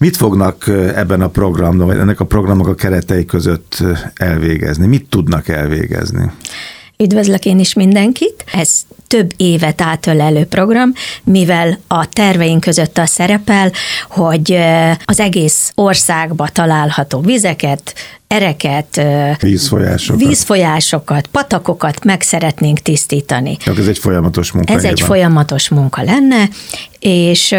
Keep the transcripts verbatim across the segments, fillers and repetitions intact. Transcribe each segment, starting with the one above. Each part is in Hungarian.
Mit fognak ebben a programban, vagy ennek a programnak a keretei között elvégezni? Mit tudnak elvégezni? Üdvözlök én is mindenkit! Ez több évet átölelő program, mivel a terveink között az szerepel, hogy az egész országba található vizeket, ereket, vízfolyásokat, vízfolyásokat patakokat meg szeretnénk tisztítani. Ez egy folyamatos munka. Ez egy folyamatos munka lenne, és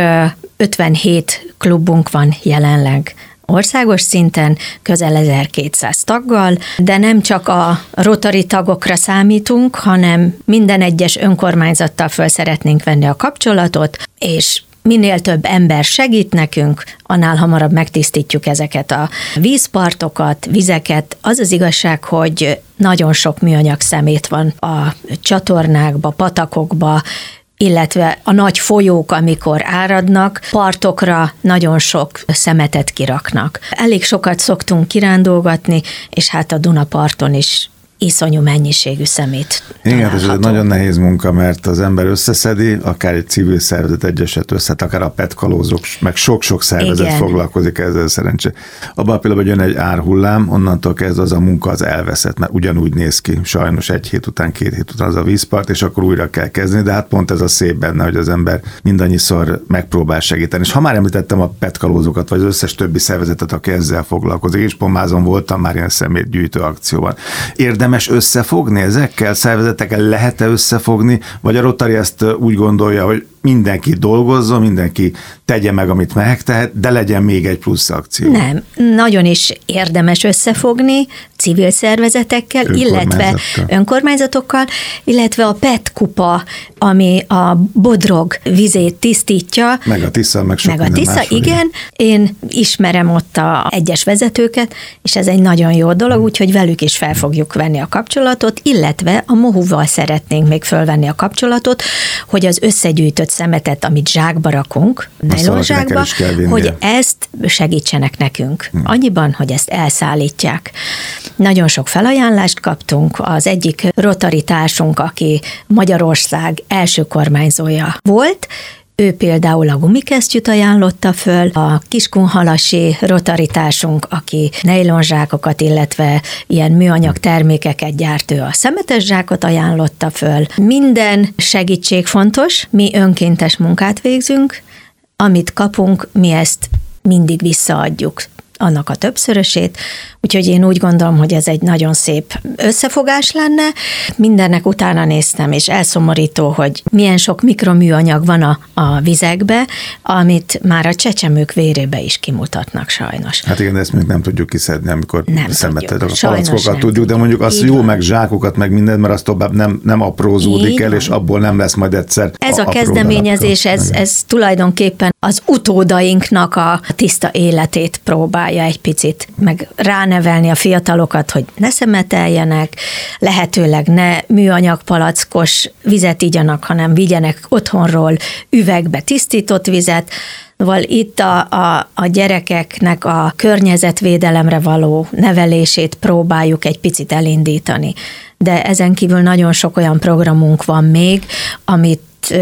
ötvenhét klubunk van jelenleg országos szinten, közel ezerkétszáz taggal, de nem csak a Rotary tagokra számítunk, hanem minden egyes önkormányzattal föl szeretnénk venni a kapcsolatot, és minél több ember segít nekünk, annál hamarabb megtisztítjuk ezeket a vízpartokat, vizeket. Az az igazság, hogy nagyon sok műanyag szemét van a csatornákba, patakokba, illetve a nagy folyók, amikor áradnak, partokra nagyon sok szemetet kiraknak. Elég sokat szoktunk kirándolgatni, és hát a Dunaparton is iszonyú mennyiségű szemét Igen, ez egy nagyon nehéz munka, mert az ember összeszedi, akár egy civil szervezet egyeset összet, akár a petkalózok, meg sok-sok szervezet Igen. foglalkozik ezzel szerencsé. Abban a pillanatban jön egy árhullám, onnantól kezdve az a munka az elveszett, mert ugyanúgy néz ki, sajnos egy hét után, két hét után az a vízpart, és akkor újra kell kezdeni, de hát pont ez a szép benne, hogy az ember mindannyiszor megpróbál segíteni. És ha már említettem a petkalózokat, vagy az összes többi szervezetet, aki ezzel foglalkozik, és Pomázon voltam már ilyen szemétgyűjtő akcióban. Érdemes összefogni ezekkel, szervezetekkel lehet-e összefogni, vagy a Rotary ezt úgy gondolja, hogy mindenki dolgozzon, mindenki tegye meg, amit megtehet, de legyen még egy plusz akció. Nem, nagyon is érdemes összefogni civil szervezetekkel, illetve önkormányzatokkal, illetve a pé e té kupa, ami a Bodrog vizét tisztítja. Meg a Tisza, meg sok Meg a Tisza, máshogy. igen. Én ismerem ott a egyes vezetőket, és ez egy nagyon jó dolog, úgyhogy velük is fel fogjuk venni a kapcsolatot, illetve a Mohuval szeretnénk még fölvenni a kapcsolatot, hogy az összegyűjtött szemetet, amit zsákba rakunk, nejlonzsákba, hogy ezt segítsenek nekünk. Hmm. Annyiban, hogy ezt elszállítják. Nagyon sok felajánlást kaptunk. Az egyik Rotary társunk, aki Magyarország első kormányzója volt, ő például a gumikesztyűt ajánlotta föl, a kiskunhalasi Rotary társunk, aki nejlonzsákokat, illetve ilyen műanyag termékeket gyárt, ő a szemetes zsákot ajánlotta föl. Minden segítség fontos, mi önkéntes munkát végzünk, amit kapunk, mi ezt mindig visszaadjuk, annak a többszörösét, úgyhogy én úgy gondolom, hogy ez egy nagyon szép összefogás lenne. Mindennek utána néztem, és elszomorító, hogy milyen sok mikroműanyag van a, a vizekbe, amit már a csecsemők vérébe is kimutatnak sajnos. Hát igen, de ezt még nem tudjuk kiszedni, amikor szemetet, a palackokat tudjuk, de mondjuk azt jó, meg zsákokat, meg mindent, mert az tovább nem, nem aprózódik Így el, van. És abból nem lesz majd egyszer Ez a, a kezdeményezés, ez, ez tulajdonképpen az utódainknak a tiszta életét próbálja egy picit, meg ránevelni a fiatalokat, hogy ne szemeteljenek, lehetőleg ne műanyag palackos vizet igyanak, hanem vigyenek otthonról üvegbe tisztított vizet. Szóval itt a, a, a gyerekeknek a környezetvédelemre való nevelését próbáljuk egy picit elindítani. De ezen kívül nagyon sok olyan programunk van még, amit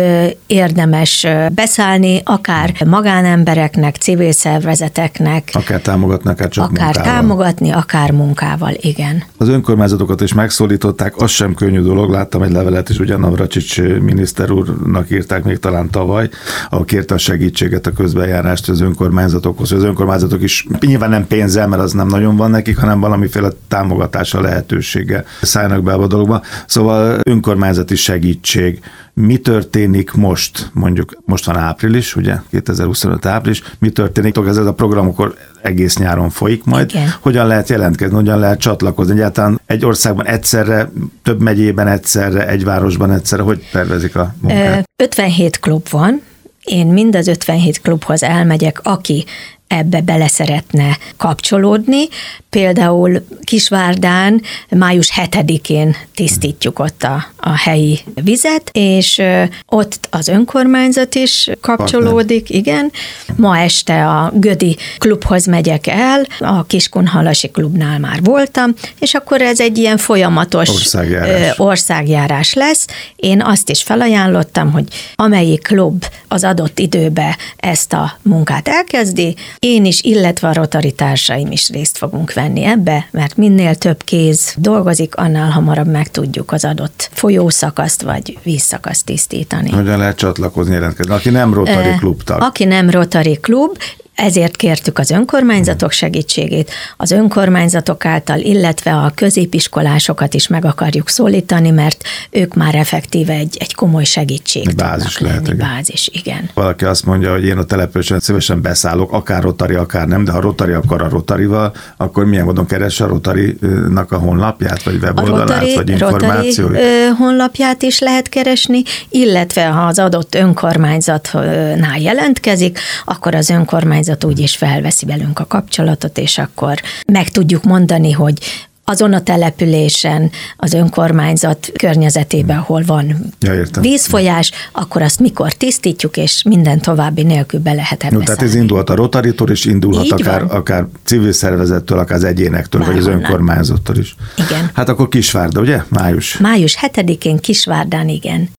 érdemes beszállni, akár magánembereknek, civil szervezeteknek. Akár támogatni, akár csak akár munkával. támogatni, akár munkával, igen. Az önkormányzatokat is megszólították, az sem könnyű dolog, láttam egy levelet is, ugye Navracsics miniszter úrnak írták még talán tavaly, ahol kérte a segítséget, a közbenjárást az önkormányzatokhoz, hogy az önkormányzatok is nyilván nem pénzzel, mert az nem nagyon van nekik, hanem valamiféle támogatása lehetősége szállnak be a dologba. Szóval önkormányzati segítség. Mi történik most, mondjuk most van április, ugye, kétezer-huszonöt április, mi történik, ez a program akkor egész nyáron folyik majd, Igen. Hogyan lehet jelentkezni, hogyan lehet csatlakozni, egyáltalán egy országban egyszerre, több megyében egyszerre, egy városban egyszerre, hogy tervezik a munkát? ötvenhét klub van, én mind az ötvenhét klubhoz elmegyek, aki ebbe bele szeretne kapcsolódni. Például Kisvárdán május hetedikén tisztítjuk ott a, a helyi vizet, és ott az önkormányzat is kapcsolódik, igen. Ma este a Gödi klubhoz megyek el, a Kiskunhalasi klubnál már voltam, és akkor ez egy ilyen folyamatos országjárás, országjárás lesz. Én azt is felajánlottam, hogy amelyik klub az adott időbe ezt a munkát elkezdi, Én is, illetve a Rotary társaim is részt fogunk venni ebbe, mert minél több kéz dolgozik, annál hamarabb meg tudjuk az adott folyószakaszt vagy vízszakaszt tisztítani. Hogyan lehet csatlakozni, jelentkezni? Aki nem Rotary Klub tag. Aki nem Rotary Klub, ezért kértük az önkormányzatok segítségét, az önkormányzatok által, illetve a középiskolásokat is meg akarjuk szólítani, mert ők már effektíve egy, egy komoly segítség egy bázis tudnak lehet, lenni. igen. Bázis, igen. Valaki azt mondja, hogy én a településen szívesen beszállok, akár Rotary, akár nem, de ha Rotary akar a Rotaryval, akkor milyen módon keresse a Rotarynak a honlapját, vagy weboldalát, Rotary, vagy információt? Rotary honlapját is lehet keresni, illetve ha az adott önkormányzatnál jelentkezik, akkor az önkormányzat úgyis felveszi velünk a kapcsolatot, és akkor meg tudjuk mondani, hogy azon a településen, az önkormányzat környezetében, ahol van ja, vízfolyás, akkor azt mikor tisztítjuk, és minden további nélkül be lehet ebbe no, tehát ez indulhat a Rotarytól, és indulhat akár, akár civil szervezettől, akár az egyénektől, Bárhonnan. Vagy az önkormányzattól is. Igen. Hát akkor Kisvárda, ugye? Május. Május hetedikén Kisvárdán, igen.